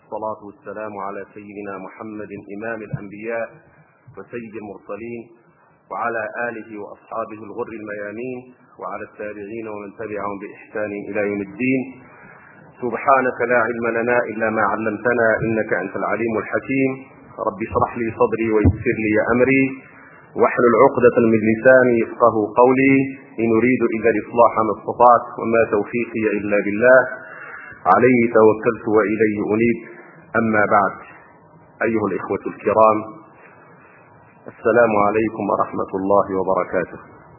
والصلاة والسلام على سيدنا محمد إمام الأنبياء وسيد المرسلين وعلى آله وأصحابه الغر الميامين وعلى التابعين ومن تبعهم بإحسان إلى يوم الدين. سبحانك لا علم لنا إلا ما علمتنا إنك أنت العليم الحكيم. رب اشرح لي صدري ويسر لي أمري واحلل عقدة من لساني يفقه قولي. إن أريد إلا الإصلاح ما استطعت وما توفيقي إلا بالله عليه توكلت وإليه أنيب. أما بعد، أيها الإخوة الكرام، السلام عليكم ورحمة الله وبركاته.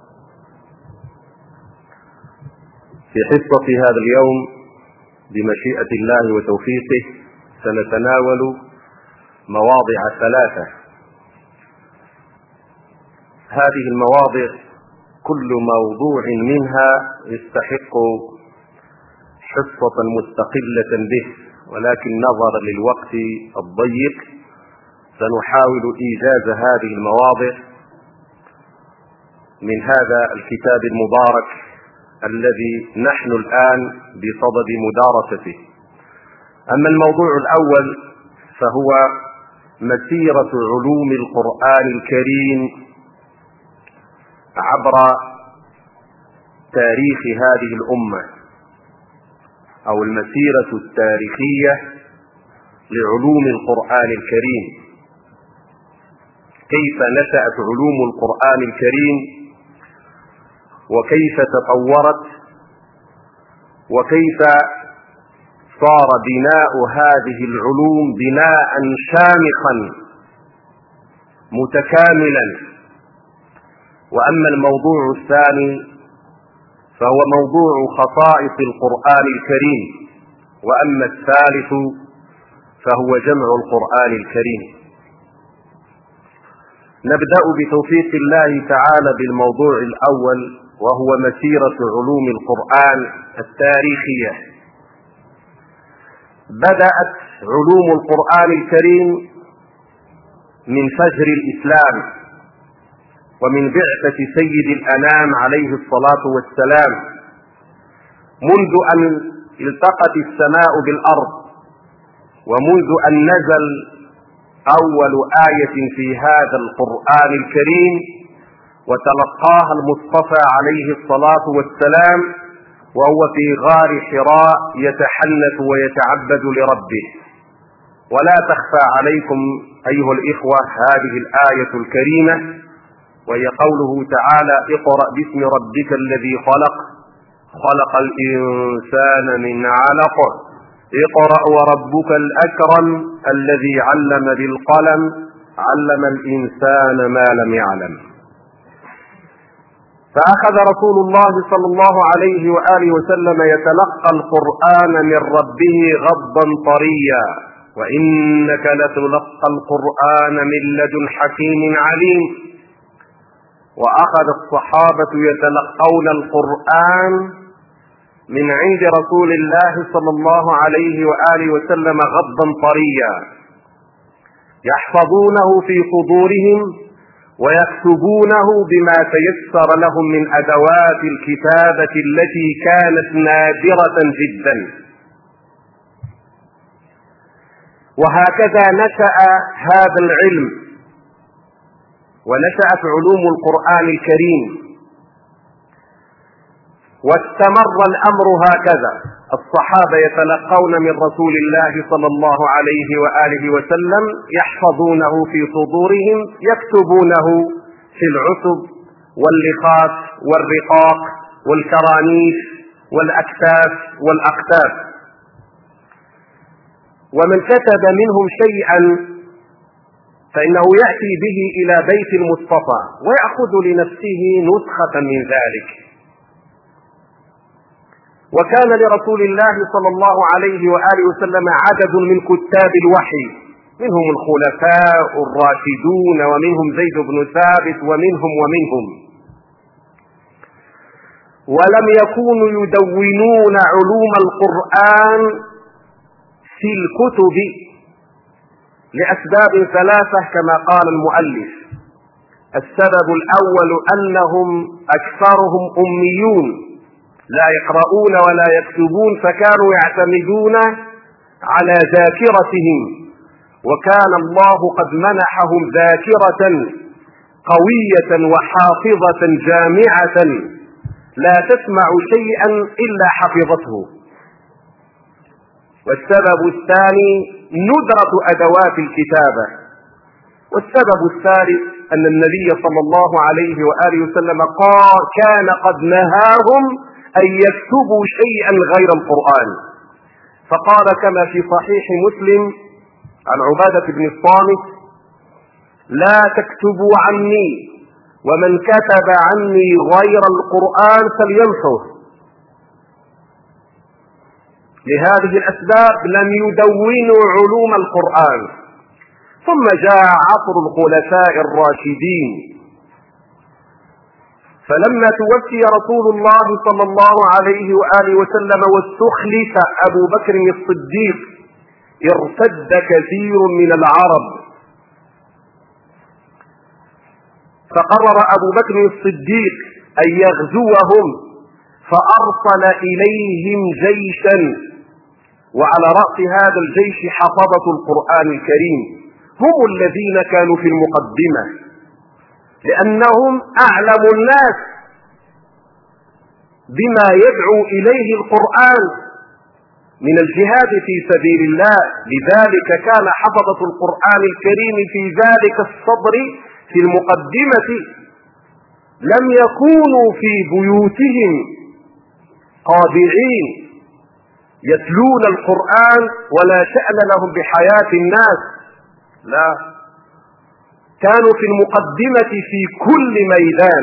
في حصة هذا اليوم بمشيئة الله وتوفيقه سنتناول مواضع ثلاثة. هذه المواضع كل موضوع منها يستحق حصة مستقلة به، ولكن نظرا للوقت الضيق سنحاول إيجاز هذه المواضع من هذا الكتاب المبارك الذي نحن الآن بصدد مدارسته. أما الموضوع الأول فهو مسيرة علوم القرآن الكريم عبر تاريخ هذه الأمة، أو المسيرة التاريخية لعلوم القرآن الكريم. كيف نشأت علوم القرآن الكريم، وكيف تطورت، وكيف صار بناء هذه العلوم بناء شامخا متكاملا. وأما الموضوع الثاني فهو موضوع خصائص القرآن الكريم، وأما الثالث فهو جمع القرآن الكريم. نبدأ بتوفيق الله تعالى بالموضوع الأول، وهو مسيرة علوم القرآن التاريخية. بدأت علوم القرآن الكريم من فجر الإسلام ومن بعثة سيد الأنام عليه الصلاة والسلام، منذ أن التقت السماء بالأرض، ومنذ أن نزل أول آية في هذا القرآن الكريم وتلقاها المصطفى عليه الصلاة والسلام وهو في غار حراء يتحنث ويتعبد لربه. ولا تخفى عليكم أيها الإخوة هذه الآية الكريمة، وهي قوله تعالى: اقرأ باسم ربك الذي خلق، خلق الإنسان من علق، اقرأ وربك الأكرم الذي علم بالقلم، علم الإنسان ما لم يعلم. فأخذ رسول الله صلى الله عليه وآله وسلم يتلقى القرآن من ربه غضا طريا: وإنك لتلقى القرآن من لدن حكيم عليم. وأخذ الصحابة يتلقون القرآن من عند رسول الله صلى الله عليه وآله وسلم غضا طريا، يحفظونه في صدورهم ويكتبونه بما تيسر لهم من أدوات الكتابة التي كانت نادرة جدا. وهكذا نشأ هذا العلم ونشأت علوم القرآن الكريم، واستمر الأمر هكذا. الصحابة يتلقون من رسول الله صلى الله عليه وآله وسلم، يحفظونه في صدورهم، يكتبونه في العتب واللخاف والرقاق والكرانيش والأكتاف والأقتاف. ومن كتب منهم شيئا فإنه يأتي به إلى بيت المصطفى ويأخذ لنفسه نسخة من ذلك. وكان لرسول الله صلى الله عليه وآله وسلم عدد من كتاب الوحي، منهم الخلفاء الراشدون، ومنهم زيد بن ثابت، ومنهم. ولم يكونوا يدونون علوم القرآن في الكتب لأسباب ثلاثة كما قال المؤلف. السبب الأول أنهم أكثرهم أميون لا يقرؤون ولا يكتبون، فكانوا يعتمدون على ذاكرتهم، وكان الله قد منحهم ذاكرة قوية وحافظة جامعة لا تسمع شيئا إلا حفظته. والسبب الثاني ندرة أدوات الكتابة. والسبب الثالث أن النبي صلى الله عليه وآله وسلم قال كان قد نهاهم أن يكتبوا شيئا غير القرآن، فقال كما في صحيح مسلم عن عبادة بن الصامت: لا تكتبوا عني، ومن كتب عني غير القرآن فليمحه. لهذه الأسباب لم يدونوا علوم القرآن. ثم جاء عصر الخلفاء الراشدين، فلما توفي رسول الله صلى الله عليه وآله وسلم واستخلف أبو بكر الصديق ارتد كثير من العرب، فقرر أبو بكر الصديق أن يغزوهم، فأرسل إليهم جيشا، وعلى رأس هذا الجيش حفظة القرآن الكريم، هم الذين كانوا في المقدمة، لأنهم أعلم الناس بما يدعو إليه القرآن من الجهاد في سبيل الله. لذلك كان حفظة القرآن الكريم في ذلك الصدر في المقدمة، لم يكونوا في بيوتهم قابعين يتلون القرآن ولا شأن لهم بحياة الناس، لا، كانوا في المقدمة في كل ميدان.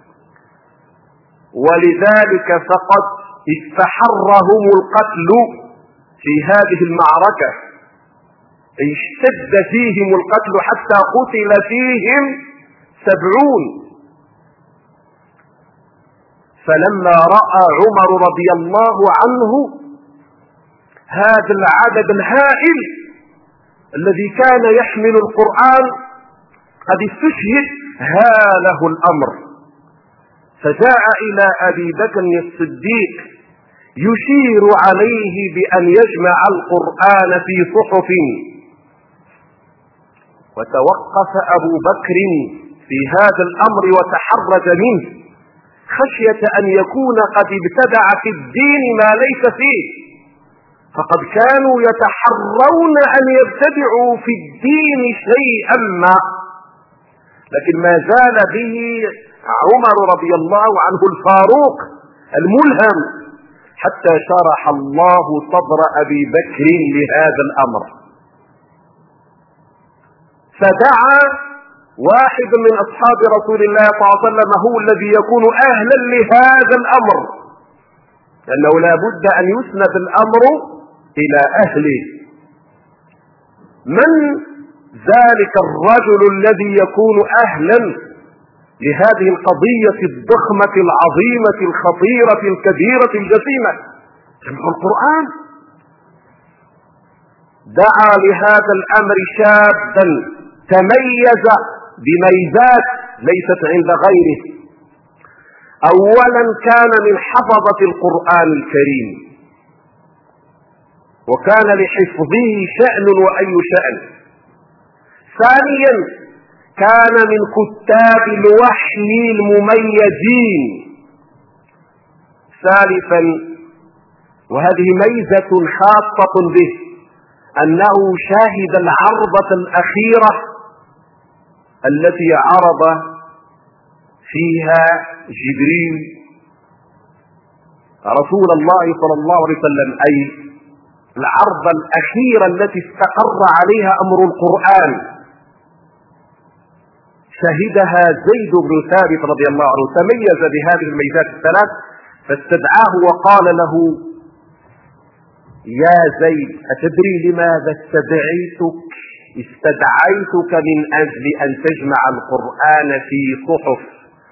ولذلك فقد استحرهم القتل في هذه المعركة، اشتد فيهم القتل حتى قتل فيهم 70. فلما رأى عمر رضي الله عنه هذا العدد الهائل الذي كان يحمل القرآن قد استشهد، هاله الأمر، فجاء إلى أبي بكر الصديق يشير عليه بأن يجمع القرآن في صحف. وتوقف أبو بكر في هذا الأمر وتحرج منه خشية أن يكون قد ابتدع في الدين ما ليس فيه، فقد كانوا يتحرون أن يبتدعوا في الدين شيئا ما، لكن ما زال به عمر رضي الله عنه الفاروق الملهم حتى شرح الله صدر أبي بكر لهذا الأمر. فدعا واحد من أصحاب رسول الله صلى الله عليه وسلم هو الذي يكون أهلا لهذا الأمر، لأنه لا بد أن يسند الأمر إلى أهله. من ذلك الرجل الذي يكون أهلا لهذه القضية الضخمة العظيمة الخطيرة الكبيرة الجسيمة، جمع القرآن؟ دعا لهذا الأمر شابا تميز بميزات ليست عند غيره. أولا كان من حفظة القرآن الكريم، وكان لحفظه شأن وأي شأن. ثانيا كان من كتاب الوحي المميزين. ثالثا، وهذه ميزة خاصة به، أنه شاهد العرضة الأخيرة التي عرض فيها جبريل رسول الله صلى الله عليه وسلم، أي العرضة الأخيرة التي استقر عليها أمر القرآن، شهدها زيد بن ثابت رضي الله عنه، تميز بهذه الميزات الثلاث، فاستدعاه وقال له: يا زيد، أتدري لماذا استدعيتك من أجل أن تجمع القرآن في صحف؟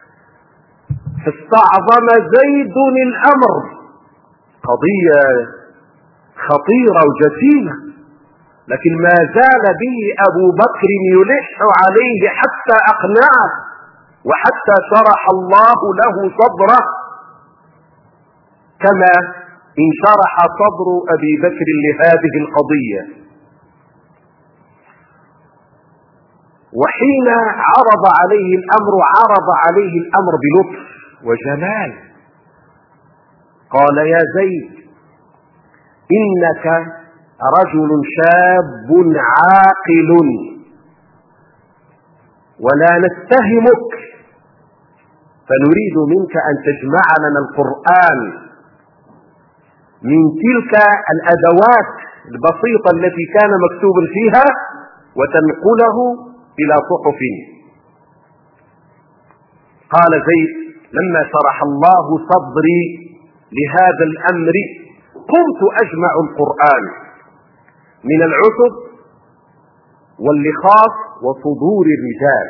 فاستعظم زيد الأمر، قضية خطيرة وجسيمة، لكن ما زال به أبو بكر يلح عليه حتى أقنعه وحتى شرح الله له صدره، كما انشرح صدر أبي بكر لهذه القضية، وحين عرض عليه الأمر بلطف وجلال. قال: يا زيد، إنك رجل شاب عاقل، ولا نتهمك، فنريد منك أن تجمع لنا القرآن من تلك الأدوات البسيطة التي كان مكتوبا فيها وتنقله إلى صحف. قال زيد: لما شرح الله صدري لهذا الأمر قمت أجمع القرآن من العتب واللخاف وصدور الرجال،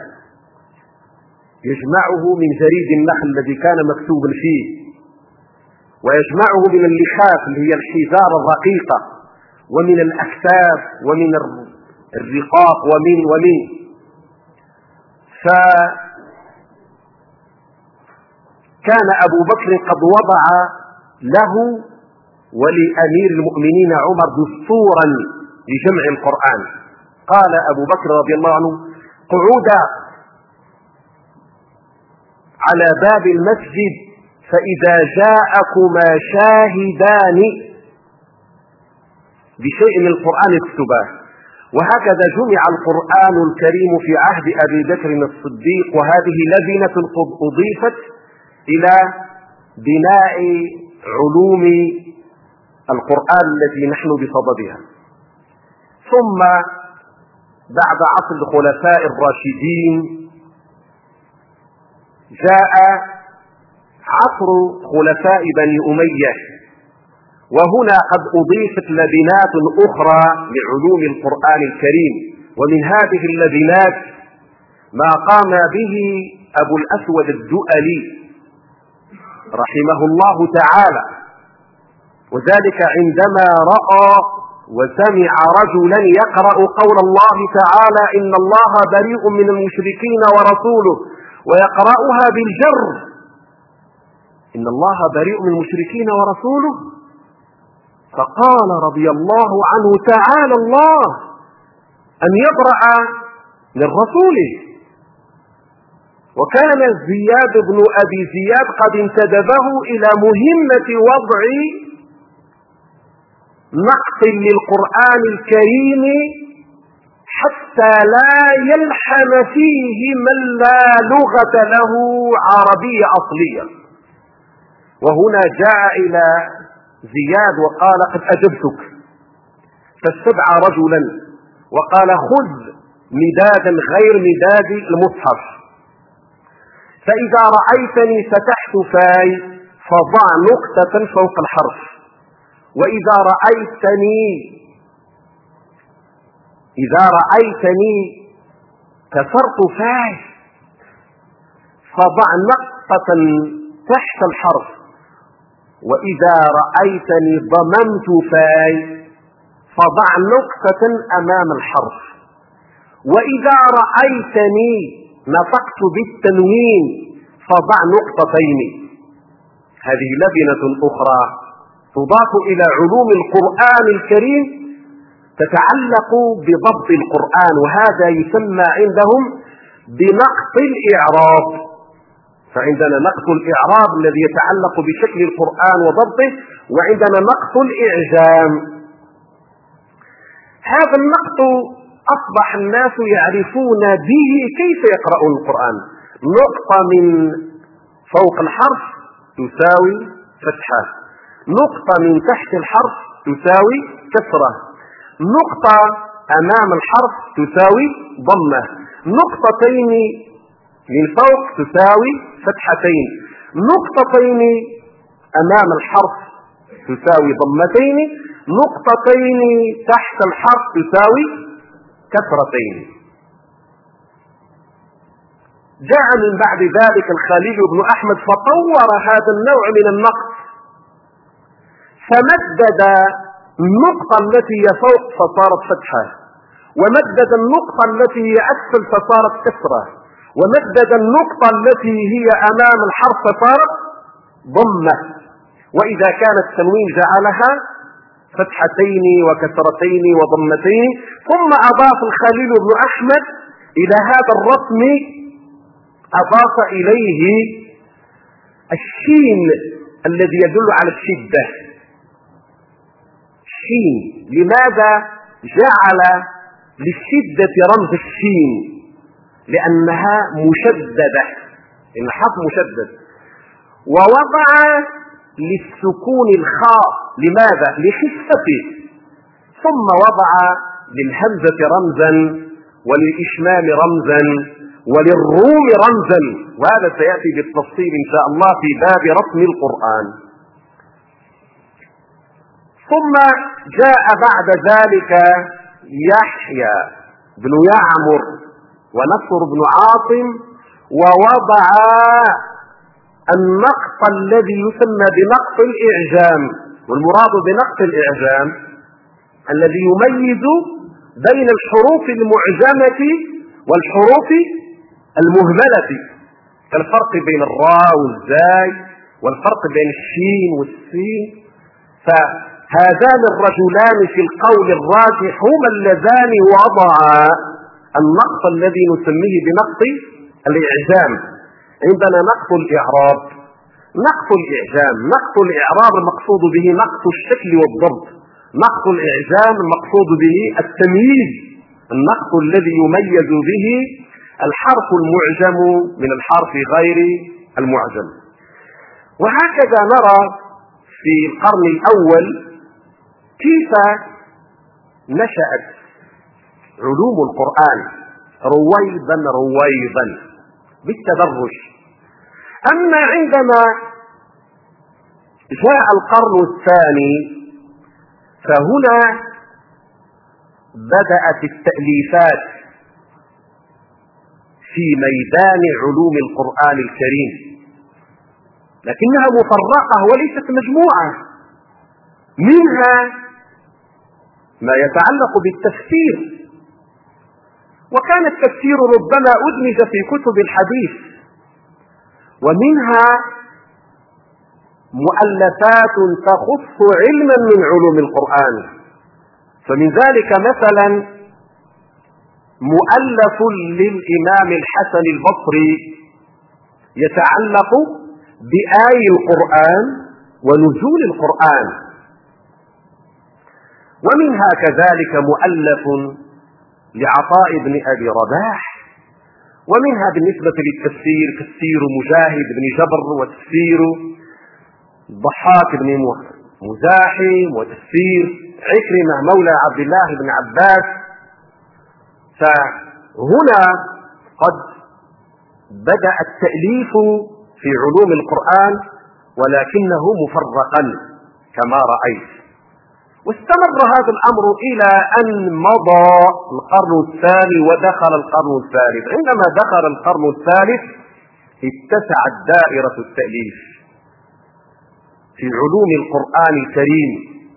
يجمعه من جريد النخل الذي كان مكتوبا فيه، ويجمعه من اللخاف اللي هي الحجارة الرقيقة، ومن الأكتاف، ومن الرقاق، ومن فكان أبو بكر قد وضع له ولأمير المؤمنين عمر دستورا لجمع القرآن. قال أبو بكر رضي الله عنه: قعودا على باب المسجد، فإذا جاءكما شاهدان بشيء من القرآن اكتباه. وهكذا جمع القرآن الكريم في عهد أبي بكر الصديق، وهذه لبنة أضيفت إلى بناء علوم القرآن التي نحن بصددها. ثم بعد عصر الخلفاء الراشدين جاء عصر خلفاء بني أمية، وهنا قد أضيفت لبنات أخرى لعلوم القرآن الكريم، ومن هذه اللبنات ما قام به أبو الأسود الدؤلي رحمه الله تعالى، وذلك عندما رأى وسمع رجلا يقرأ قول الله تعالى: إن الله بريء من المشركين ورسوله، ويقرأها بالجر: إن الله بريء من المشركين ورسوله. فقال رضي الله عنه: تعالى الله أن يبرأ من رسوله. وكان زياد بن أبي زياد قد انتدبه إلى مهمة وضع نقط للقرآن الكريم حتى لا يلحن فيه من لا لغة له عربية أصلية. وهنا جاء إلى زياد وقال: قد أجبتك. فاستدعى رجلا وقال: خذ مدادا غير مداد المصحف، فإذا رأيتني فتحت فاي فضع نقطة فوق الحرف، وإذا رأيتني كسرت فاي فضع نقطة تحت الحرف، وإذا رأيتني ضممت فاي فضع نقطة أمام الحرف، وإذا رأيتني نطقت بالتنوين فضع نقطتين. هذه لبنة أخرى تضاف إلى علوم القرآن الكريم تتعلق بضبط القرآن، وهذا يسمى عندهم بنقط الإعراب. فعندنا نقط الإعراب الذي يتعلق بشكل القرآن وضبطه، وعندنا نقط الإعجام. هذا النقط أصبح الناس يعرفون به كيف يقرؤون القرآن. نقطة من فوق الحرف تساوي فتحة، نقطة من تحت الحرف تساوي كسرة، نقطة أمام الحرف تساوي ضمة، نقطتين من فوق تساوي فتحتين، نقطتين أمام الحرف تساوي ضمتين، نقطتين تحت الحرف تساوي كسرتين. جاء من بعد ذلك الخليل بن أحمد فطور هذا النوع من النقط، فمدد النقطة التي هي فوق فصارت فتحة، ومدد النقطة التي هي أسفل فصارت كسرة، ومدد النقطة التي هي أمام الحرف فصارت ضمة، وإذا كان التنوين جعلها فتحتين وكسرتين وضمتين. ثم أضاف الخليل بن أحمد إلى هذا الرسم، أضاف إليه الشين الذي يدل على الشدة. الشين، لماذا جعل للشدة رمز الشين؟ لأنها مشددة، إن الحرف مشدد. ووضع للسكون الخاء، لماذا؟ لخفته. ثم وضع للهمزة رمزا وللإشمام رمزا وللروم رمزا، وهذا سيأتي بالتفصيل إن شاء الله في باب رسم القرآن. ثم جاء بعد ذلك يحيى بن يعمر ونصر بن عاصم، ووضع النقط الذي يسمى بنقط الإعجام. والمراد بنقط الإعجام الذي يميز بين الحروف المعجمة والحروف المهملة، كالفرق بين الراء والزاي والفرق بين الشين والسين. فهذان الرجلان في القول الراجح هما اللذان وضعا النقط الذي نسميه بنقط الإعجام. عندنا نقط الإعراب، نقط الإعجام. نقط الإعراب المقصود به نقط الشكل والضبط، نقط الإعجام المقصود به التمييز، النقط الذي يميز به الحرف المعجم من الحرف غير المعجم. وهكذا نرى في القرن الأول كيف نشأت علوم القرآن رويدا رويدا بالتدرج. أما عندما جاء القرن الثاني فهنا بدأت التأليفات في ميدان علوم القرآن الكريم، لكنها مفرقة وليست مجموعة. منها ما يتعلق بالتفسير، وكان التفسير ربما أدمج في كتب الحديث، ومنها مؤلفات تخص علما من علوم القرآن. فمن ذلك مثلا مؤلف للإمام الحسن البصري يتعلق بآي القرآن ونزول القرآن. ومنها كذلك مؤلف لعطاء بن أبي رباح. ومنها بالنسبة للتفسير تفسير مجاهد بن جبر، وتفسير ضحاك بن مزاحم، وتفسير عكرمة مولى عبد الله بن عباس. فهنا قد بدأ التأليف في علوم القرآن ولكنه مفرقا كما رأيت. واستمر هذا الأمر إلى أن مضى القرن الثاني ودخل القرن الثالث. عندما دخل القرن الثالث اتسعت دائرة التأليف في علوم القرآن الكريم،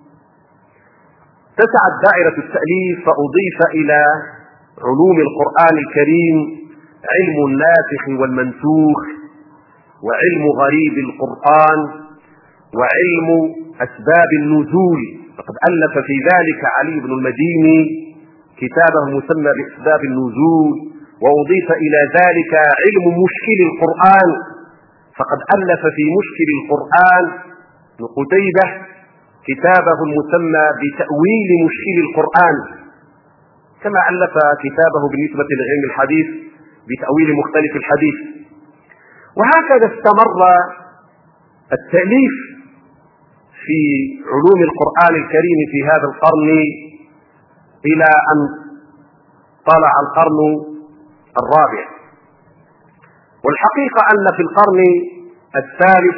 اتسعت دائرة التأليف، فأضيف إلى علوم القرآن الكريم علم الناسخ والمنسوخ، وعلم غريب القرآن، وعلم أسباب النزول. فقد ألف في ذلك علي بن المديني كتابه مسمى بأسباب النزول. وأضيف إلى ذلك علم مشكل القرآن، فقد ألف في مشكل القرآن ابن قتيبة كتابه المسمى بتأويل مشكل القرآن، كما ألف كتابه بالنسبة لعلم الحديث بتأويل مختلف الحديث. وهكذا استمر التأليف في علوم القرآن الكريم في هذا القرن إلى أن طلع القرن الرابع. والحقيقة أن في القرن الثالث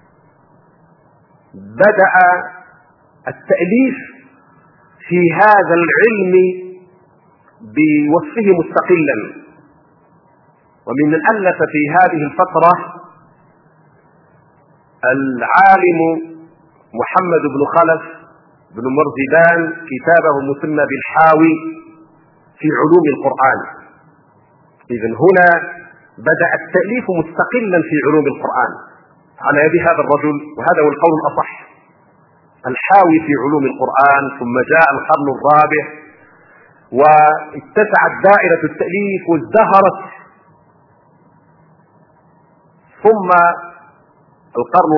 بدأ التأليف في هذا العلم بوصفه مستقلا. ومن ألف في هذه الفترة العالم محمد بن خلف بن مرزبان كتابه المسمى بالحاوي في علوم القرآن. إذن هنا بدأ التأليف مستقلا في علوم القرآن. على يد هذا الرجل، وهذا هو القول الأصح، الحاوي في علوم القرآن. ثم جاء القرن الرابع واتسعت دائرة التأليف وازدهرت، ثم القرن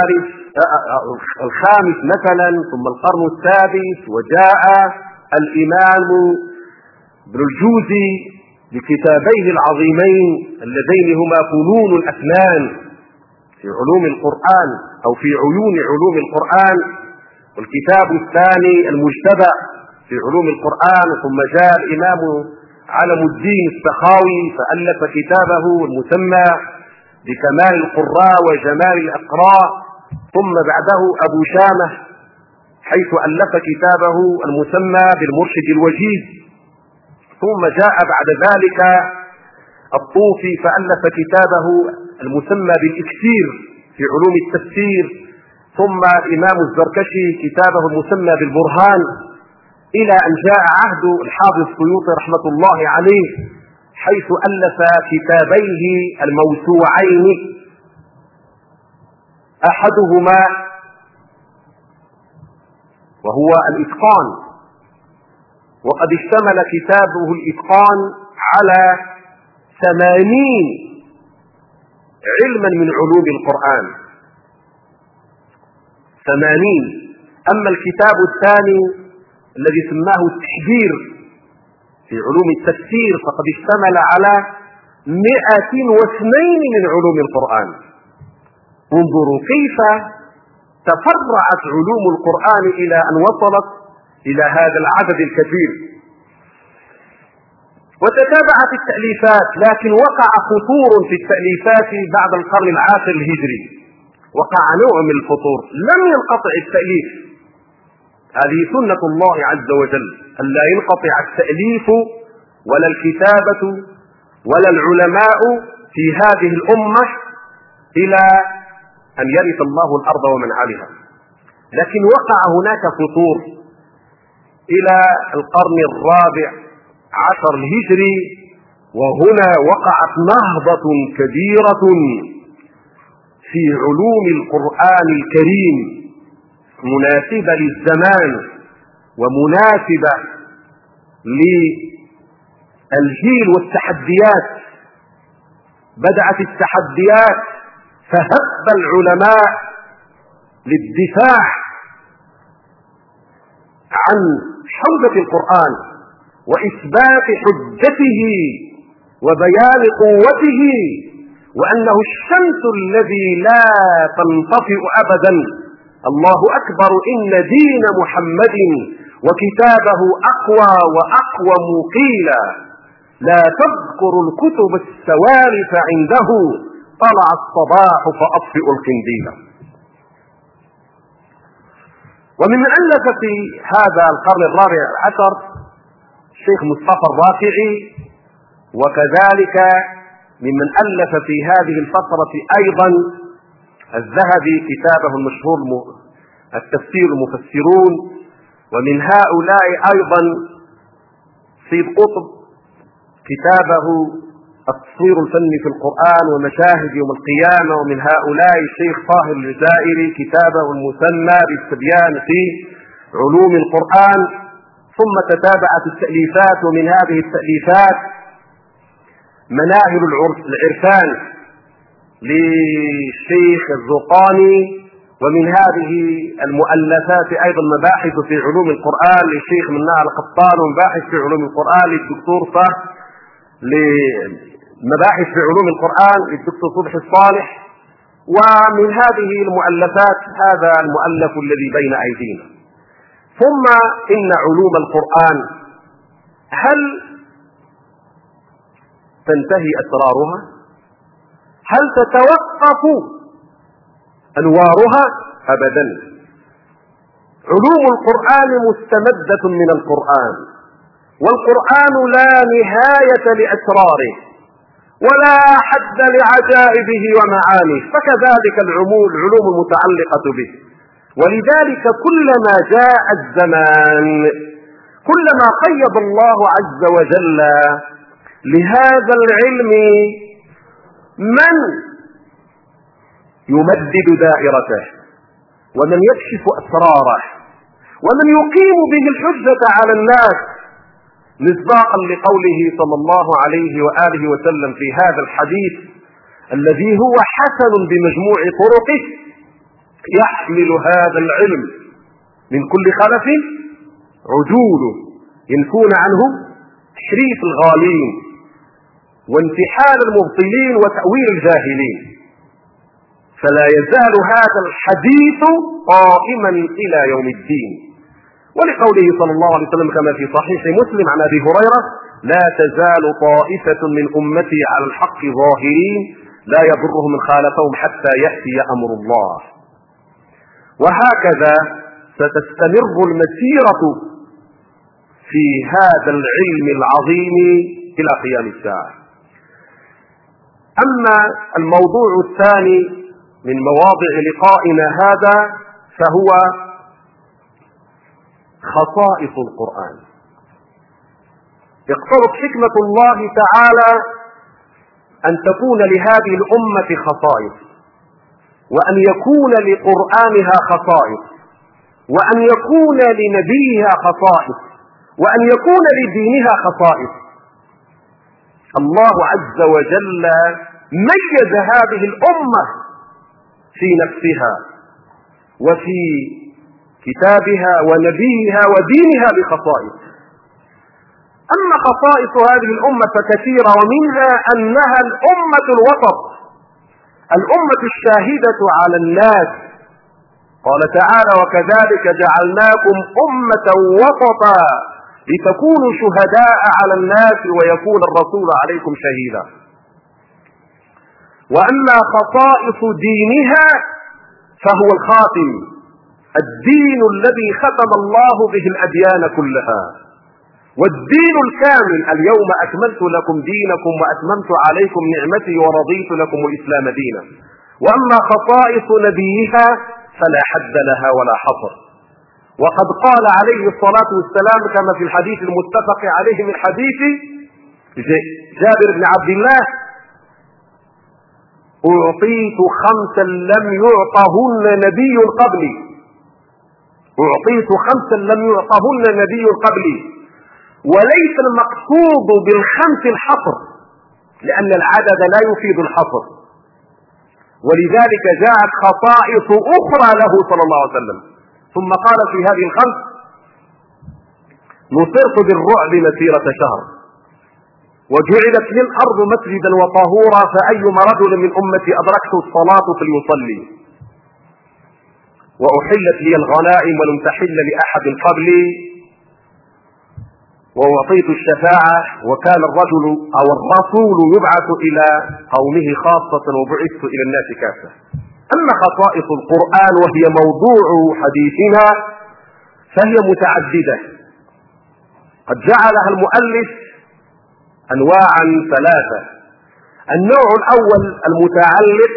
الخامس مثلا، ثم القرن السادس، وجاء الإمام ابن الجوزي بكتابيه العظيمين اللذين هما فنون الأفنان في علوم القرآن أو في عيون علوم القرآن، والكتاب الثاني المجتبع في علوم القرآن. ثم جاء الإمام علم الدين السخاوي فألف كتابه المسمى بكمال القراء وجمال الأقراء. ثم بعده أبو شامة حيث ألف كتابه المسمى بالمرشد الوجيز. ثم جاء بعد ذلك الطوفي فألف كتابه المسمى بالإكسير في علوم التفسير. ثم الإمام الزركشي كتابه المسمى بالبرهان، إلى أن جاء عهد الحافظ السيوطي رحمة الله عليه حيث ألف كتابيه الموسوعين، أحدهما وهو الإتقان، وقد اشتمل كتابه الإتقان على 80 علما من علوم القرآن، 80. أما الكتاب الثاني الذي سماه التحذير في علوم التفسير فقد اشتمل على 102 من علوم القرآن. انظروا كيف تفرعت علوم القرآن إلى أن وصلت إلى هذا العدد الكبير. وتتابعت التأليفات، لكن وقع خطور في التأليفات بعد القرن العاشر الهجري، وقع نوع من الفطور، لم ينقطع التأليف، هذه سنة الله عز وجل ألا ينقطع التأليف ولا الكتابة ولا العلماء في هذه الأمة إلى أن يرث الله الأرض ومن عليها. لكن وقع هناك فطور إلى القرن الرابع عشر الهجري، وهنا وقعت نهضة كبيرة في علوم القرآن الكريم مناسبة للزمان ومناسبة للجيل والتحديات. بدأت التحديات فهب العلماء للدفاع عن حوزة القرآن وإثبات حجته وبيان قوته، وأنه الشمس الذي لا تنطفئ أبدا. الله أكبر، إن دين محمد وكتابه أقوى وأقوم قيلا، لا تذكر الكتب السوارف عنده، طلع الصباح فأطفئ القنديل. ومن ألف في هذا القرن الرابع عشر الشيخ مصطفى الرافعي، وكذلك ممن ألف في هذه الفترة أيضا الذهبي كتابه المشهور التفسير المفسرون، ومن هؤلاء أيضا سيد قطب كتابه التصوير الفني في القرآن ومشاهد يوم القيامة، ومن هؤلاء الشيخ طاهر الجزائري كتابه المسمى بالتبيان في علوم القرآن. ثم تتابعت التأليفات، ومن هذه التأليفات مناهل العرفان للشيخ الزرقاني، ومن هذه المؤلفات أيضا مباحث في علوم القرآن للشيخ مناع القطان، ومباحث في علوم القرآن للدكتور صالح، لمباحث في علوم القرآن للدكتور صبحي الصالح. ومن هذه المؤلفات هذا المؤلف الذي بين أيدينا. ثم إن علوم القرآن هل تنتهي أسرارها؟ هل تتوقف أنوارها؟ أبدا. علوم القرآن مستمدة من القرآن، والقرآن لا نهاية لأسراره ولا حد لعجائبه ومعانيه، فكذلك العلوم المتعلقة به. ولذلك كلما جاء الزمان كلما قيض الله عز وجل لهذا العلم من يمدد دائرته ومن يكشف أسراره ومن يقيم به الحجة على الناس، مصداقا لقوله صلى الله عليه وآله وسلم في هذا الحديث الذي هو حسن بمجموع طرقه: يحمل هذا العلم من كل خلف عجول ينفون عنه تحريف الغالين وانتحال المبطلين وتأويل الجاهلين، فلا يزال هذا الحديث قائما إلى يوم الدين. ولقوله صلى الله عليه وسلم كما في صحيح مسلم عن أبي هريرة: لا تزال طائفة من أمتي على الحق ظاهرين لا يضرهم من خالفهم حتى يأتي أمر الله. وهكذا ستستمر المسيرة في هذا العلم العظيم إلى قيام الساعة. أما الموضوع الثاني من مواضع لقائنا هذا فهو خصائص القرآن. اقتضت حكمة الله تعالى أن تكون لهذه الأمة خصائص، وأن يكون لقرآنها خصائص، وأن يكون لنبيها خصائص، وأن يكون لدينها خصائص. الله عز وجل ميز هذه الأمة في نفسها وفي كتابها ونبيها ودينها بخصائص. أما خصائص هذه الأمة فكثيرة، ومنها أنها الأمة الوسط، الأمة الشاهدة على الناس. قال تعالى: وكذلك جعلناكم أمة وسطا لتكونوا شهداء على الناس ويكون الرسول عليكم شهيدا. وأما خصائص دينها فهو الخاتم، الدين الذي ختم الله به الأديان كلها، والدين الكامل: اليوم أكملت لكم دينكم وأتممت عليكم نعمتي ورضيت لكم الإسلام دينا. وأما خصائص نبيها فلا حد لها ولا حصر. وقد قال عليه الصلاة والسلام كما في الحديث المتفق عليه من حديث جابر بن عبد الله: أعطيت 5 لم يعطهن نبي قبلي. أعطيت 5 لم يعطهن نبي قبلي. وليس المقصود بال5 الحصر، لأن العدد لا يفيد الحصر، ولذلك جاءت خصائص أخرى له صلى الله عليه وسلم. ثم قال في هذه ال5: نصرت بالرعب مسيرة شهر، وجعلت لي الأرض مسجدا وطهورا، فأيما رجل من أمتي أدركته الصلاة فليصلي، وأحلت لي الغنائم ولم تحل لأحد قبلي، وأعطيت الشفاعة، وكان الرجل أو الرسول يبعث إلى قومه خاصة وبعثت إلى الناس كافة. أما خصائص القرآن وهي موضوع حديثنا فهي متعددة، قد جعلها المؤلف أنواعا 3. النوع الأول المتعلق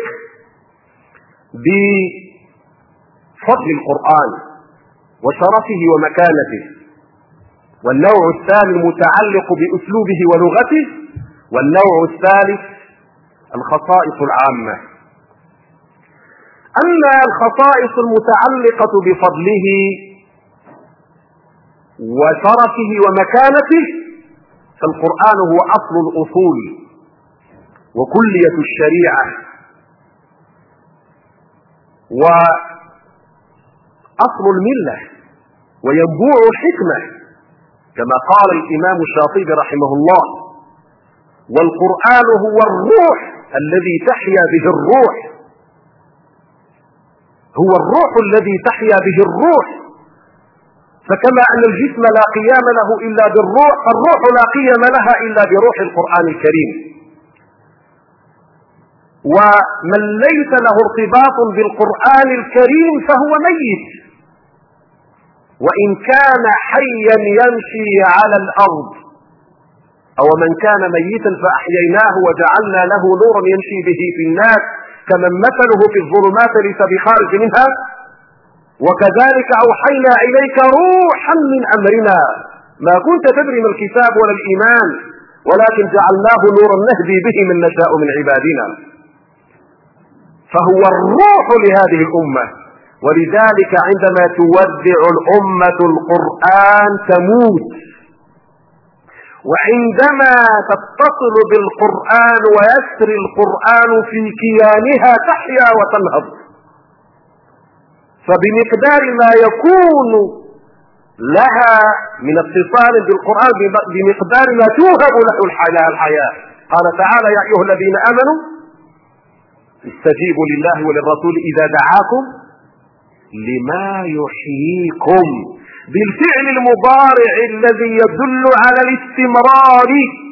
بفضل القرآن وشرفه ومكانته، والنوع الثاني المتعلق بأسلوبه ولغته، والنوع الثالث الخصائص العامة. أما الخصائص المتعلقة بفضله وشرفه ومكانته فالقرآن هو أصل الأصول وكلية الشريعة وأصل الملة وينبوع الحكمة، كما قال الإمام الشاطبي رحمه الله: والقرآن هو الروح الذي تحيا به الروح، هو الروح الذي تحيا به الروح. فكما أن الجسم لا قيام له إلا بالروح، فالروح لا قيام لها إلا بروح القرآن الكريم. ومن ليس له ارتباط بالقرآن الكريم فهو ميت، وإن كان حيا يمشي على الأرض. أو من كان ميتا فأحييناه وجعلنا له نورا يمشي به في الناس كمن مثله في الظلمات ليس بخارج منها، وكذلك أوحينا إليك روحا من أمرنا ما كنت تدري ما الكتاب ولا الإيمان ولكن جعلناه نورا نهدي به من نشاء من عبادنا. فهو الروح لهذه الأمة. ولذلك عندما تودع الأمة القرآن تموت، وعندما تتصل بالقرآن ويسري القرآن في كيانها تحيا وتنهض. فبمقدار ما يكون لها من اتصال بالقرآن بمقدار ما توهب له الحياة. قال تعالى: يا أيها الذين آمنوا استجيبوا لله وللرسول إذا دعاكم لما يحييكم، بالفعل المضارع الذي يدل على الاستمرار.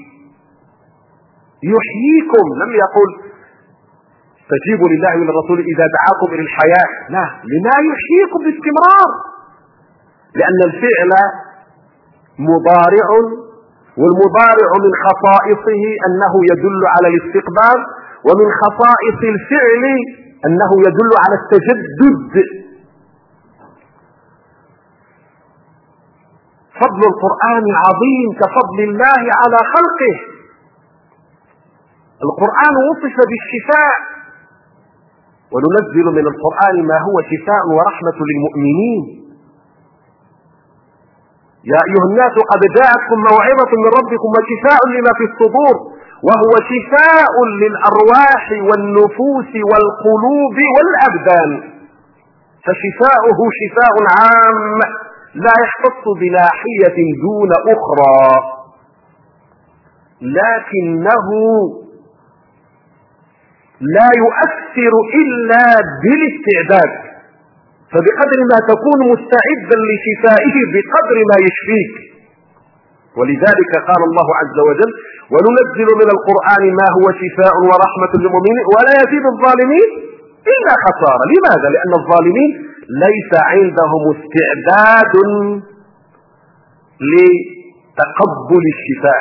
يحييكم، لم يقل استجيبوا لله وللرسول إذا دعاكم إلى الحياة، لا، لما يحييكم باستمرار، لأن الفعل مضارع، والمضارع من خصائصه أنه يدل على الاستقبال، ومن خصائص الفعل أنه يدل على التجدد. فضل القرآن عظيم كفضل الله على خلقه. القرآن وصف بالشفاء: وننزل من القرآن ما هو شفاء ورحمة للمؤمنين. يا أيها الناس قد جاءتكم موعظة من ربكم وشفاء لما في الصدور، وهو شفاء للأرواح والنفوس والقلوب والأبدان. فشفاؤه شفاء عام لا يختص بناحية دون أخرى، لكنه لا يؤثر إلا بالاستعداد. فبقدر ما تكون مستعدا لشفائه بقدر ما يشفيك. ولذلك قال الله عز وجل: وننزل من القرآن ما هو شفاء ورحمة للمؤمنين ولا يزيد الظالمين إلا خسارة. لماذا؟ لأن الظالمين ليس عندهم استعداد لتقبل الشفاء.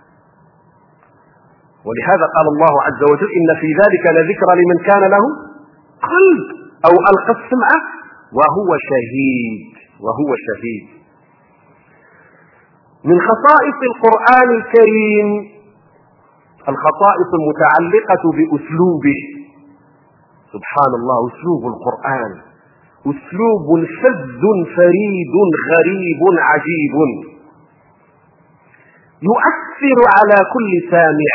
ولهذا قال الله عز وجل: إن في ذلك لذكرى لمن كان له قلب أو ألقى السمع وهو شهيد. من خصائص القرآن الكريم الخصائص المتعلقة بأسلوبه. سبحان الله، أسلوب القرآن أسلوب فذ فريد غريب عجيب، يؤثر على كل سامع،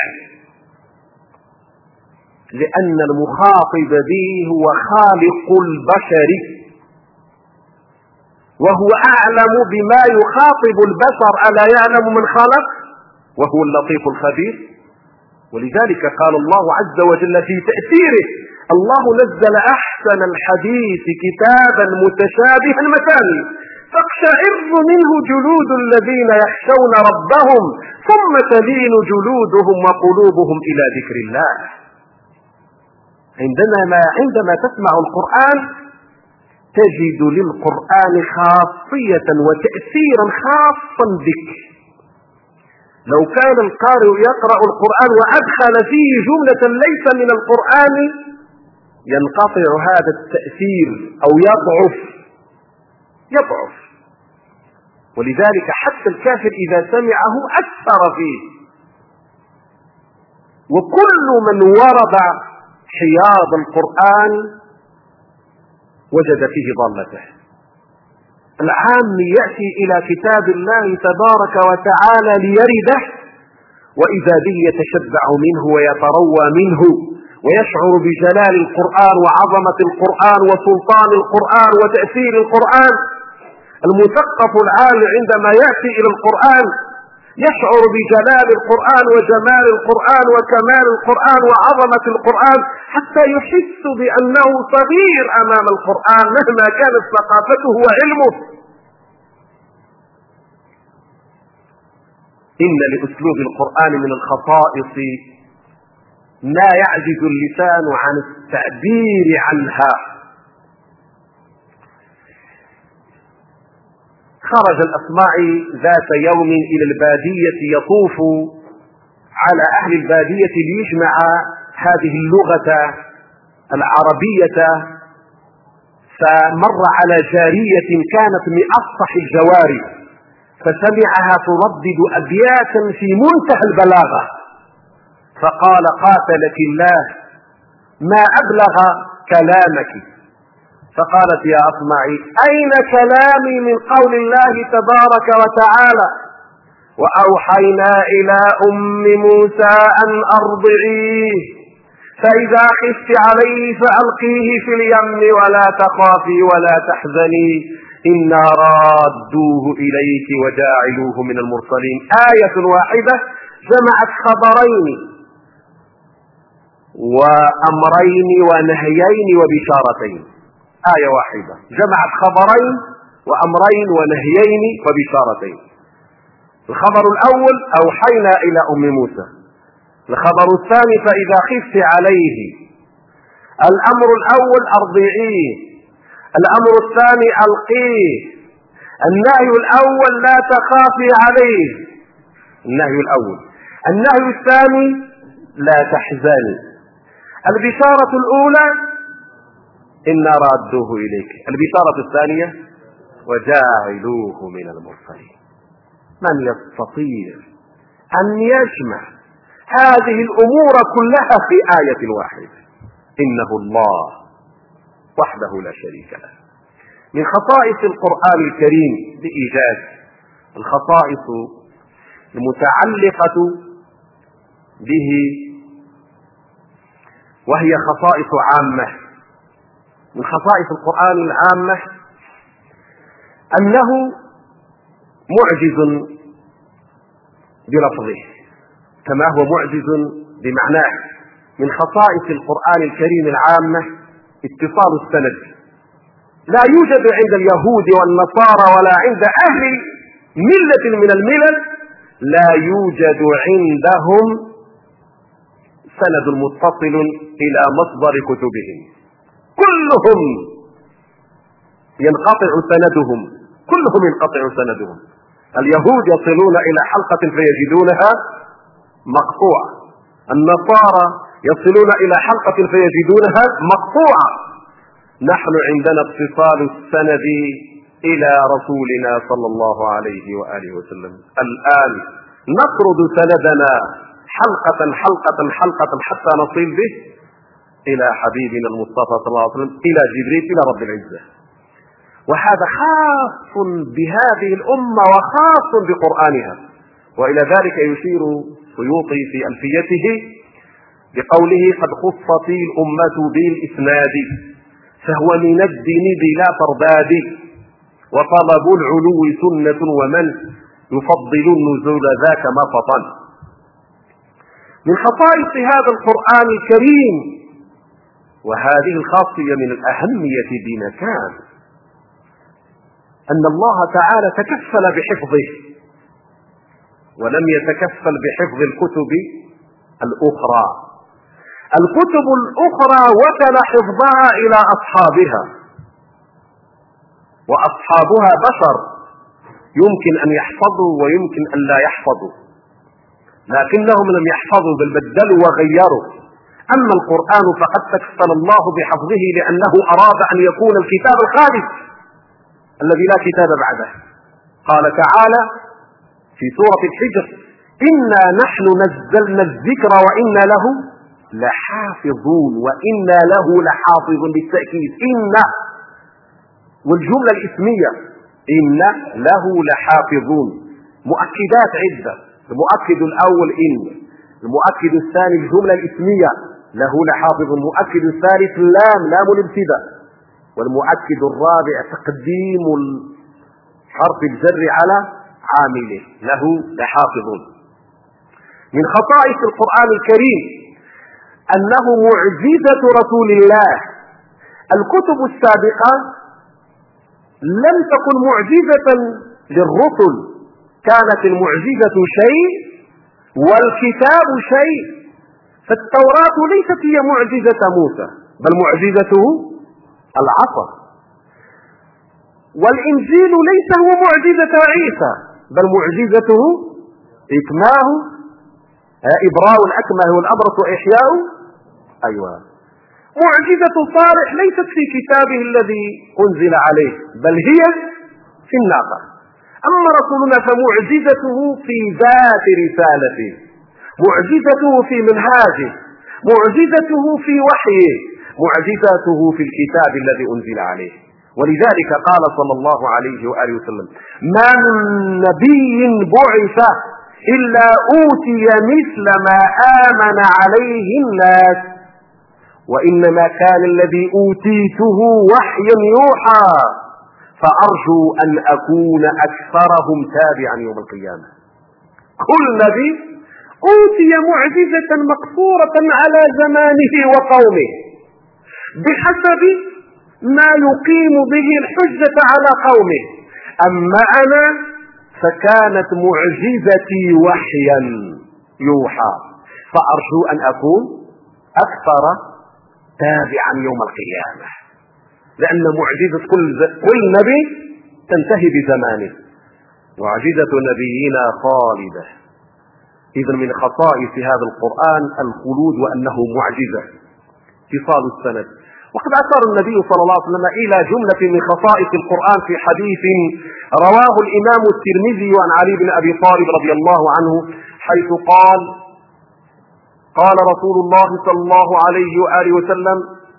لأن المخاطب به هو خالق البشر، وهو أعلم بما يخاطب البشر، ألا يعلم من خلق وهو اللطيف الخبير. ولذلك قال الله عز وجل في تأثيره: الله نزل أحسن الحديث كتابا متشابها مثاني تقشعر منه جلود الذين يخشون ربهم ثم تلين جلودهم وقلوبهم إلى ذكر الله. عندما تسمع القرآن تجد للقرآن خاصية وتأثيرا خاصا بك. لو كان القارئ يقرأ القرآن وأدخل فيه جملة ليس من القرآن ينقطع هذا التأثير أو يضعف. ولذلك حتى الكافر إذا سمعه أثر فيه. وكل من ورد حياض القرآن وجد فيه ضالته. العام يأتي إلى كتاب الله تبارك وتعالى ليرده، وإذا به يتشبع منه ويتروى منه ويشعر بجلال القرآن وعظمة القرآن وسلطان القرآن وتأثير القرآن. المثقف العالي عندما يأتي إلى القرآن يشعر بجلال القرآن وجمال القرآن وكمال القرآن وعظمة القرآن، حتى يحس بأنه صغير أمام القرآن مهما كانت ثقافته وعلمه. إن لأسلوب القرآن من الخصائص لا يعجز اللسان عن التعبير عنها. خرج الأصمعي ذات يوم إلى البادية يطوف على أهل البادية ليجمع هذه اللغة العربية، فمر على جارية كانت من أفصح الجواري فسمعها تردد أبياتا في منتهى البلاغة، فقال: قاتلك الله، ما أبلغ كلامك. فقالت يا أطمعي أين كلامي من قول الله تبارك وتعالى وأوحينا إلى أم موسى أن أرضعيه فإذا خفت عليه فألقيه في اليم ولا تخافي ولا تحزني إنا رادوه إليك وجاعلوه من المرسلين. آية واحدة جمعت خبرين وأمرين ونهيين وبشارتين. آية واحدة جمعت خبرين وأمرين ونهيين وبشارتين. الخبر الأول أوحينا إلى أم موسى، الخبر الثاني فإذا خفت عليه. الأمر الأول أرضعيه، الأمر الثاني ألقيه. النهي الأول لا تخافي عليه، النهي الأول. النهي الثاني لا تحزني. البشارة الأولى إنا رادوه إليك، البشارة الثانية وجاعلوه من المرسلين. من يستطيع أن يجمع هذه الأمور كلها في آية واحدة؟ إنه الله وحده لا شريك له. من خصائص القرآن الكريم بإيجاز الخصائص المتعلقة به، وهي خصائص عامة. من خصائص القرآن العامة أنه معجز بلفظه كما هو معجز بمعناه. من خصائص القرآن الكريم العامة اتصال السند. لا يوجد عند اليهود والنصارى ولا عند أهل ملة من الملل لا يوجد عندهم سند متصل إلى مصدر كتبهم، كلهم ينقطع سندهم. اليهود يصلون إلى حلقة فيجدونها مقطوعة، النصارى يصلون إلى حلقة فيجدونها مقطوعة. نحن عندنا اتصال السند إلى رسولنا صلى الله عليه وآله وسلم. الآن نطرد سندنا حلقة حتى نصل به إلى حبيبنا المصطفى صلى الله عليه وسلم، إلى جبريل، إلى رب العزة. وهذا خاص بهذه الأمة وخاص بقرآنها. وإلى ذلك يشير السيوطي في ألفيته بقوله قد خصت الأمة بالإسناد فهو من الدين بلا ترداد وطلب العلو سنة ومن يفضل النزول ذاك ما فطن. من خصائص هذا القرآن الكريم، وهذه الخاصية من الأهمية بمكان، أن الله تعالى تكفل بحفظه ولم يتكفل بحفظ الكتب الأخرى. الكتب الأخرى وكل حفظها إلى أصحابها، وأصحابها بشر يمكن أن يحفظوا ويمكن أن لا يحفظوا، لكنهم لم يحفظوا بل بدلوا وغيروا. أما القرآن فقد تكفل الله بحفظه لأنه أراد أن يكون الكتاب الخالص الذي لا كتاب بعده. قال تعالى في سورة الحجر إنا نحن نزلنا الذكر وإنا له لحافظون، وإنا له لحافظون بالتأكيد. إن والجملة الإسمية إن له لحافظون مؤكدات عدة. المؤكد الأول إن، المؤكد الثاني الجملة الإسمية له لحافظ، المؤكد الثالث لام الابتداء، والمؤكد الرابع تقديم حرف الجر على عامله له لحافظون. من خصائص القرآن الكريم أنه معجزة رسول الله. الكتب السابقة لم تكن معجزة للرسل، كانت المعجزة شيء والكتاب شيء. فالتوراة ليست هي معجزة موسى بل معجزته العصا، والإنجيل ليس هو معجزة عيسى بل معجزته إكماه إبراء الأكمه والأبرص وإحياء معجزة صالح ليست في كتابه الذي أنزل عليه بل هي في الناقة. أما رسولنا فمعجزته في ذات رسالته، معجزته في منهاجه، معجزته في وحيه، معجزته في الكتاب الذي أنزل عليه. ولذلك قال صلى الله عليه وآله وسلم: ما من نبي بعث إلا أوتي مثل ما آمن عليه الناس، وإنما كان الذي أوتيته وحيا يوحى، فأرجو أن أكون أكثرهم تابعا يوم القيامة. كل نبي أوتي معجزة مقصورة على زمانه وقومه بحسب ما يقيم به الحجة على قومه. أما أنا فكانت معجزتي وحيا يوحى، فأرجو أن أكون أكثر تابعا يوم القيامة، لأن معجزة كل نبي تنتهي بزمانه، معجزة نبينا خالدة. إذن من خصائص هذا القرآن الخلود وأنه معجزة. اتصال السند. وقد أشار النبي صلى الله عليه وسلم إلى جملة من خصائص القرآن في حديث رواه الإمام الترمذي عن علي بن أبي طالب رضي الله عنه، حيث قال: قال رسول الله صلى الله عليه وآله وسلم: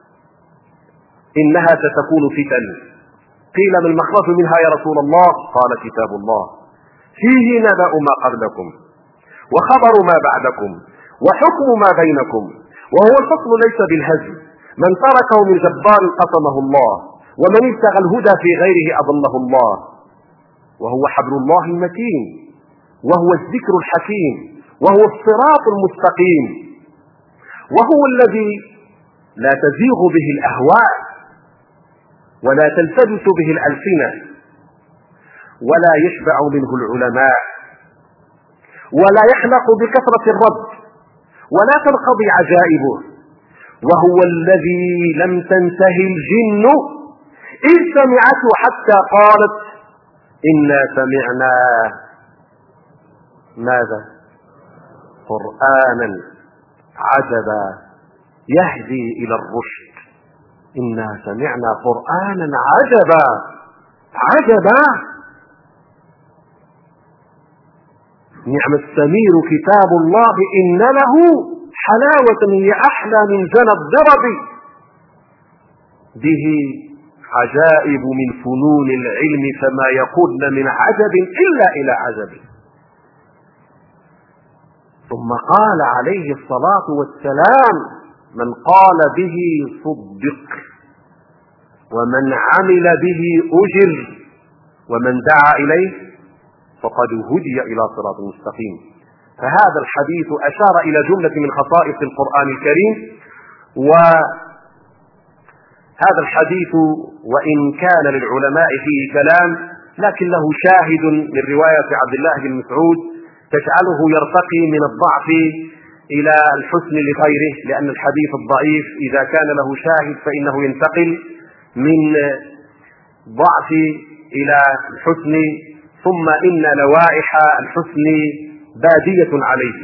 إنها ستكون فتن. قيل: ما المخرج منها يا رسول الله؟ قال: كتاب الله فيه نبأ ما قبلكم وخبر ما بعدكم وحكم ما بينكم، وهو الفصل ليس بالهزل، من تركه من جبار قسمه الله، ومن ابتغى الهدى في غيره أضله الله، وهو حبل الله المتين، وهو الذكر الحكيم، وهو الصراط المستقيم، وهو الذي لا تزيغ به الأهواء ولا تلتبس به الألسنة ولا يشبع منه العلماء ولا يخلق بكثرة الرد ولا تنقضي عجائبه، وهو الذي لم تنتهي الجن إذ سمعته حتى قالت: إنا سمعنا ماذا؟ قرآنا عجبا يهدي إلى الرشد. إنا سمعنا قرآنا عجبا. عجبا، نعم السمير كتاب الله إن له حلاوة هي أحلى من جنى الضرب، به عجائب من فنون العلم فما يقودن من عجب إلا إلى عجب. ثم قال عليه الصلاة والسلام: من قال به صدق، ومن عمل به أجر، ومن دعا إليه فقد هدي إلى صراط مستقيم. فهذا الحديث أشار إلى جملة من خصائص القرآن الكريم. وهذا الحديث وإن كان للعلماء فيه كلام، لكن له شاهد من رواية عبد الله بن مسعود تجعله يرتقي من الضعف إلى الحسن لغيره، لأن الحديث الضعيف إذا كان له شاهد فإنه ينتقل من ضعف إلى الحسن، ثم إن لوائح الحسن بادية عليه.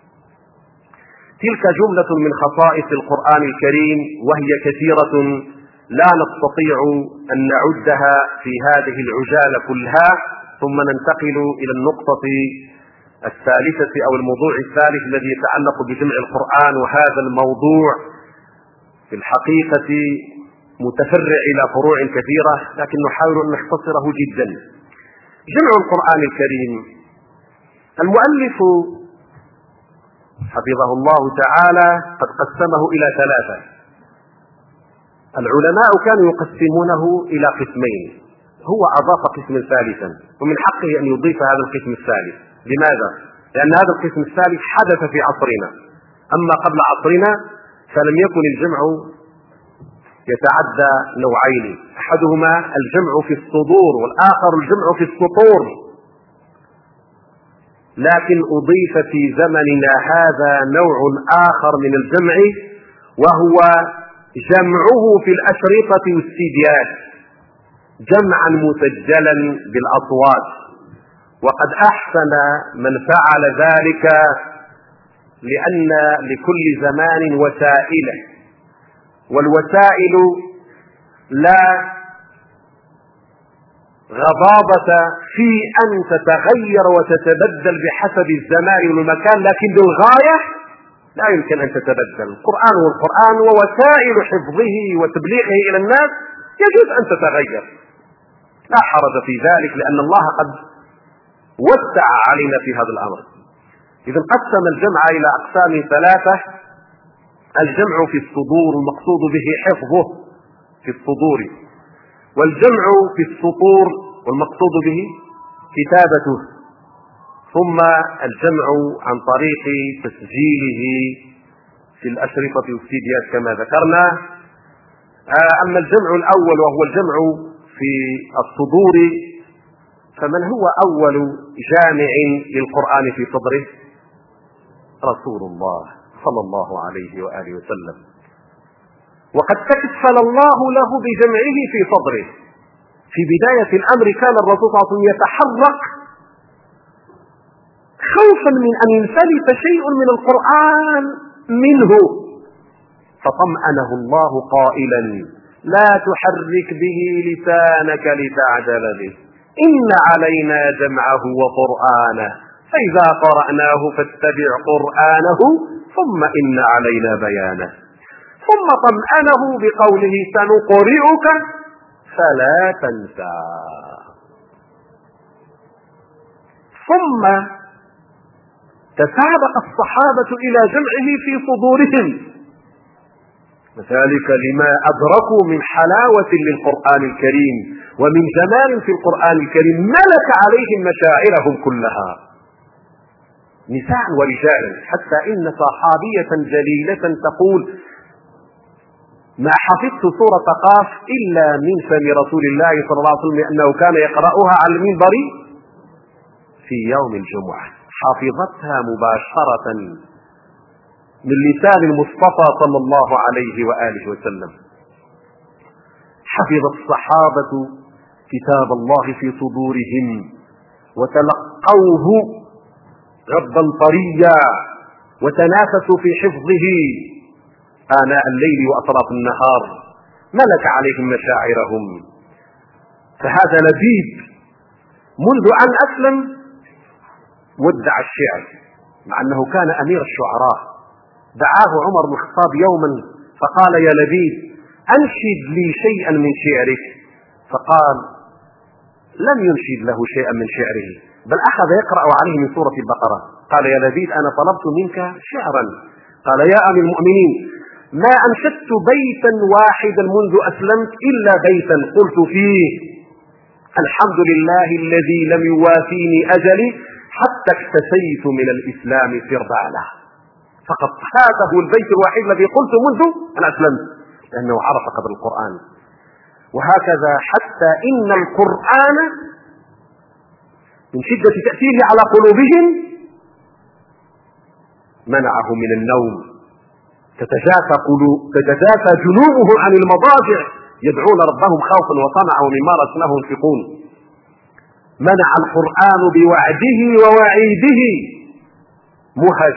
تلك جملة من خصائص القرآن الكريم، وهي كثيرة لا نستطيع أن نعدها في هذه العجالة كلها. ثم ننتقل إلى النقطة الثالثة أو الموضوع الثالث الذي يتعلق بجمع القرآن. وهذا الموضوع في الحقيقة متفرع إلى فروع كثيرة، لكن نحاول أن نختصره جدا. جمع القرآن الكريم، المؤلف حفظه الله تعالى قد قسمه إلى ثلاثة. العلماء كانوا يقسمونه إلى قسمين، هو أضاف قسما ثالثا، ومن حقه أن يضيف هذا القسم الثالث. لماذا؟ لأن هذا القسم الثالث حدث في عصرنا، أما قبل عصرنا فلم يكن الجمع يتعدى نوعين، أحدهما الجمع في الصدور والآخر الجمع في السطور. لكن أضيف في زمننا هذا نوع آخر من الجمع، وهو جمعه في الأشرطة والسيديات، جمعا مسجلا بالأصوات. وقد أحسن من فعل ذلك، لأن لكل زمان وسائله، والوسائل لا غضاضة في أن تتغير وتتبدل بحسب الزمان والمكان، لكن الغاية لا يمكن أن تتبدل. القرآن والقرآن، ووسائل حفظه وتبليغه إلى الناس يجوز أن تتغير، لا حرج في ذلك، لأن الله قد وسع علينا في هذا الأمر. إذا قسم الجمع إلى أقسام ثلاثة: الجمع في الصدور المقصود به حفظه في الصدور، والجمع في السطور والمقصود به كتابته، ثم الجمع عن طريق تسجيله في الأشرطة والسيديات كما ذكرنا. أما الجمع الأول وهو الجمع في الصدور، فمن هو أول جامع للقرآن في صدره؟ رسول الله صلى الله عليه وآله وسلم، وقد تكفل الله له بجمعه في صدره. في بداية الأمر كان الرسول صلى الله عليه وسلم يتحرك خوفا من أن ينفلت شيء من القرآن منه، فطمأنه الله قائلا: لا تحرك به لسانك لتعجل به، إن علينا جمعه وقرآنه، فإذا قرأناه فاتبع قرآنه ثم إن علينا بيانه. ثم طمأنه بقوله: سنقرئك فلا تنسى. ثم تسابق الصحابة إلى جمعه في صدورهم، وذلك لما أدركوا من حلاوة للقرآن الكريم ومن جمال في القرآن الكريم ملك عليهم مشاعرهم كلها، نساء ورجال، حتى إن صحابية جليلة تقول: ما حفظت سورة قاف إلا من فم رسول الله صلى الله عليه وسلم أنه كان يقرأها على المنبر في يوم الجمعة، حفظتها مباشرة من لسان المصطفى صلى الله عليه وآله وسلم. حفظ الصحابة كتاب الله في صدورهم وتلقوه غضا طريا، وتنافسوا في حفظه آناء الليل وأطراف النهار، ملك عليهم مشاعرهم. فهذا لبيب منذ أن أسلم ودع الشعر، مع أنه كان أمير الشعراء. دعاه عمر بن الخطاب يوما فقال: يا لبيب أنشد لي شيئا من شعرك، فقال: لم ينشد له شيئا من شعره، بل أخذ يقرأ عليه من سورة البقرة. قال: يا لبيب أنا طلبت منك شعرا. قال: يا أمير المؤمنين ما أنشدت بيتا واحدا منذ أسلمت إلا بيتا قلت فيه: الحمد لله الذي لم يوافيني أجلي حتى اكتسيت من الإسلام سرباله. فقط هذا هو البيت الوحيد الذي قلت منذ أن أسلمت، لأنه عرف قدر القرآن. وهكذا حتى إن القرآن من شدة تأثيره على قلوبهم منعه من النوم، تتجافى جنوبهم عن المضاجع يدعون ربهم خوفا وطمعا ومما رزقناهم ينفقون. منع القرآن بوعده ووعيده مهج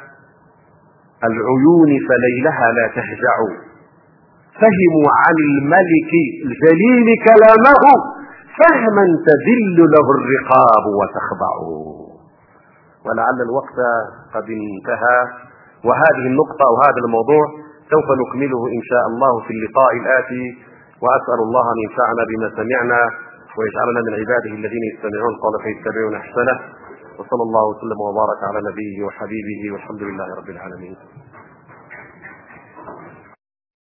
العيون فليلها لا تهجع، فهموا عن الملك الجليل كلامه فهما تذل له الرقاب وتخضع. ولعل الوقت قد انتهى، وهذه النقطة وهذا الموضوع سوف نكمله إن شاء الله في اللقاء الآتي، وأسأل الله أن ينفعنا بما سمعنا ويجعلنا من عباده الذين يستمعون القول فيتبعون أحسنه. وصلى الله وسلم وبارك على نبيه وحبيبه والحمد لله رب العالمين.